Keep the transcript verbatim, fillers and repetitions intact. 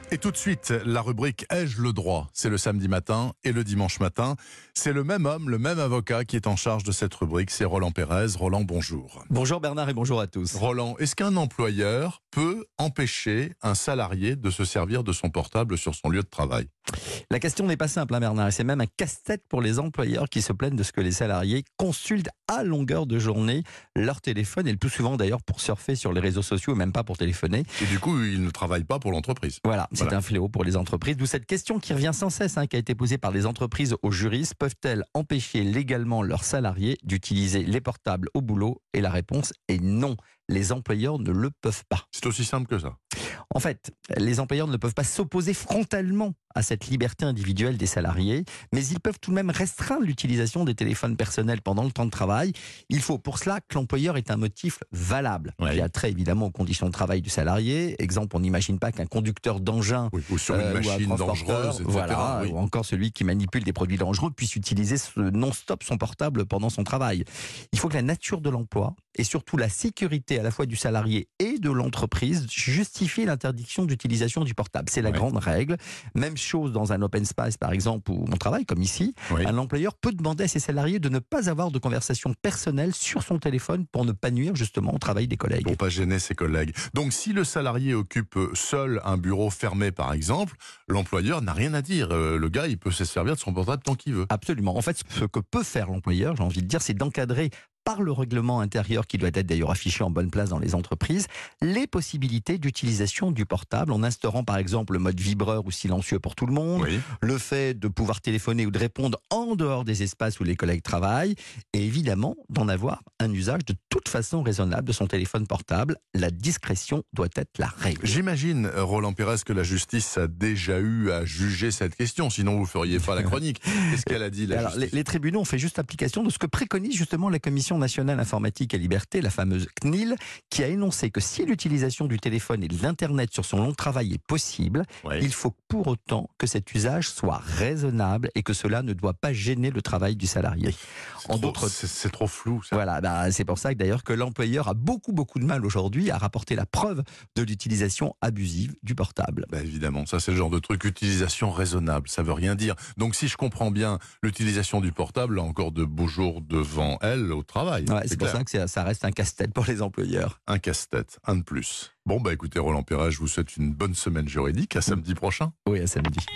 Et tout de suite, la rubrique Ai-je le droit? C'est le samedi matin et le dimanche matin. C'est le même homme, le même avocat qui est en charge de cette rubrique, c'est Roland Pérez. Roland, bonjour. Bonjour Bernard et bonjour à tous. Roland, est-ce qu'un employeur peut empêcher un salarié de se servir de son portable sur son lieu de travail? La question n'est pas simple, hein, Bernard, et c'est même un casse-tête pour les employeurs qui se plaignent de ce que les salariés consultent à longueur de journée leur téléphone, et le plus souvent d'ailleurs pour surfer sur les réseaux sociaux et même pas pour téléphoner. Et du coup, ils ne travaillent pas pour l'entreprise. Voilà, c'est Voilà. un fléau pour les entreprises. D'où cette question qui revient sans cesse, hein, qui a été posée par les entreprises aux juristes. Peuvent-elles empêcher légalement leurs salariés d'utiliser les portables au boulot? Et la réponse est non. Les employeurs ne le peuvent pas. C'est aussi simple que ça. En fait, les employeurs ne peuvent pas s'opposer frontalement à cette liberté individuelle des salariés, mais ils peuvent tout de même restreindre l'utilisation des téléphones personnels pendant le temps de travail. Il faut pour cela que l'employeur ait un motif valable, Oui. qui a trait évidemment aux conditions de travail du salarié. Exemple, on n'imagine pas qu'un conducteur d'engin Oui, ou sur une euh, ou un machine transporteur, dangereuse, et cetera. voilà, Oui. ou encore celui qui manipule des produits dangereux puisse utiliser ce non-stop son portable pendant son travail. Il faut que la nature de l'emploi et surtout la sécurité à la fois du salarié et de l'entreprise justifie l'interdiction d'utilisation du portable. C'est la Ouais. grande règle. Même chose dans un open space, par exemple, où on travaille, comme ici. Oui. Un employeur peut demander à ses salariés de ne pas avoir de conversation personnelle sur son téléphone pour ne pas nuire justement au travail des collègues. Pour pas gêner ses collègues. Donc si le salarié occupe seul un bureau fermé par exemple, l'employeur n'a rien à dire. Euh, le gars, il peut se servir de son portable tant qu'il veut. Absolument. En fait, ce que peut faire l'employeur, j'ai envie de dire, c'est d'encadrer par le règlement intérieur, qui doit être d'ailleurs affiché en bonne place dans les entreprises, les possibilités d'utilisation du portable en instaurant par exemple le mode vibreur ou silencieux pour tout le monde, Oui. le fait de pouvoir téléphoner ou de répondre en dehors des espaces où les collègues travaillent, et évidemment d'en avoir un usage de toute façon raisonnable de son téléphone portable. La discrétion doit être la règle. J'imagine, Roland Pérez, que la justice a déjà eu à juger cette question, sinon vous ne feriez pas la chronique. Qu'est-ce qu'elle a dit, la Alors, les, justice? les tribunaux ont fait juste application de ce que préconise justement la Commission nationale informatique et liberté, la fameuse C N I L, qui a énoncé que si l'utilisation du téléphone et de l'Internet sur son long de travail est possible, Oui. il faut pour autant que cet usage soit raisonnable et que cela ne doit pas gêner le travail du salarié. C'est En trop- d'autres c'est c'est trop flou, ça. Voilà, bah, c'est pour ça que d'ailleurs que l'employeur a beaucoup beaucoup de mal aujourd'hui à rapporter la preuve de l'utilisation abusive du portable. Bah, évidemment, ça c'est le genre de truc, utilisation raisonnable, ça veut rien dire. Donc si je comprends bien, l'utilisation du portable a encore de beaux jours devant elle au travail. Ouais, c'est pour clair. ça que c'est- ça reste un casse-tête pour les employeurs. Un casse-tête, un de plus. Bon, bah écoutez, Roland Pérez, je vous souhaite une bonne semaine juridique. À samedi prochain. Oui, à samedi.